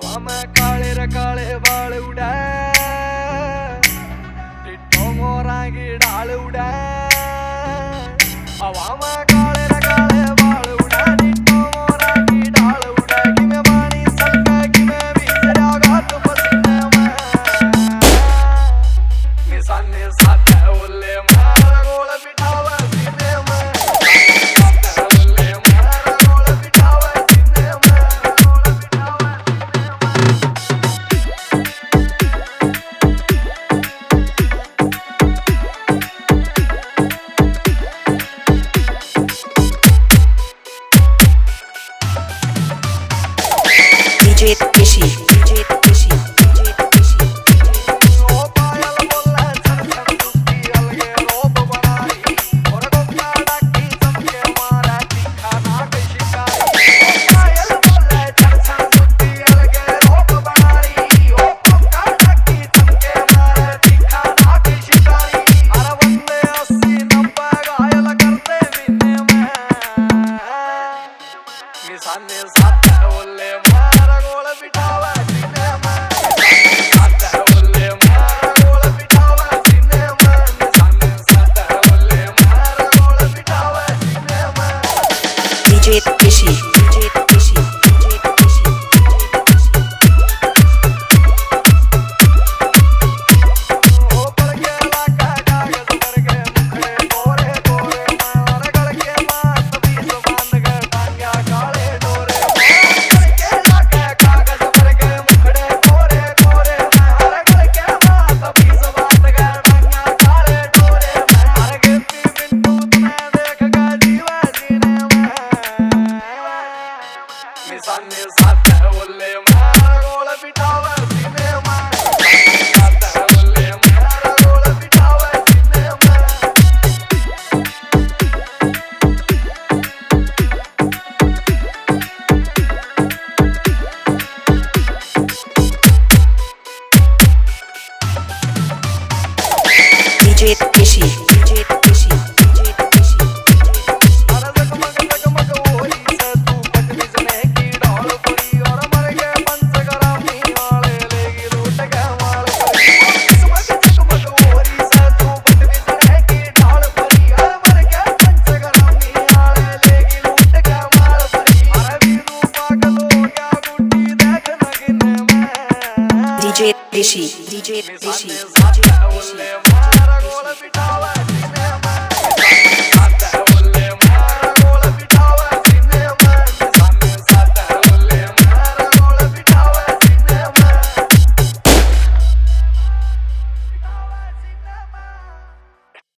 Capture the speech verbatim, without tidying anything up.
मैं काले रे काले बाल उड़ा टिट्टो मोरा की डाल उड़ा हवा में काले रे काले बाल उड़ा टिट्टो मोरा की डाल उड़ा कि मैं पानी सलका कि मैं बीच रागात पसीने में निशाने साथ है ओले मारा गोल बिठावा सीने में D J Rishi, D J Rishi, D J Rishi, D J Rishi. ओ पायल बोले चल चल दुखी अलगे रोप बनाई और गोपा डाकी सबके मारा तीखा नाक शिकारी ओ पायल बोले चल चल दुखी अलगे रोप बनाई ओ गोपा डाकी सबके मारा तीखा नाक शिकारी अरे बंदे अस्सी नब्बे घायल करते बिने में निशाने साथ बोले मारा गोल बिठावा सीने में साथ बोले मारा गोल बिठावा सीने में निशाने साथ बोले मारा गोल बिठावा सीने में D J Rishi, D J Rishi, D J Rishi, D J Rishi. ओ पर के लाका कागज पर के मुखड़े कोरे कोरे मार गल के मात बीस बांध के टांग्या काले डोरे पर के लाका कागज पर के मुखड़े कोरे कोरे मार गल के मात बीस बांध के टांग्या काले डोरे मार गिरती बिंदु तुम्हें देख के जीवा सीने में निशाने साथ बोले मारा गोल बिठावा सीने में साथ बोले मारा गोल बिठावा सीने में D J Rishi, D J Rishi, D J Rishi, D J Rishi. अरे जगमग जगमग वही से तू पटविजने की डाल पड़ी और मर गए पंचग्रामी वाले लेगी लूट के माल पड़ी जगमग जगमग वही से तू पटविजने की डाल पड़ी और मर गए पंचग्रामी वाले लेगी लूट के माल पड़ी अरे वीरू पागल हो गया गुड्डी देख नगिन में D J Rishi, D J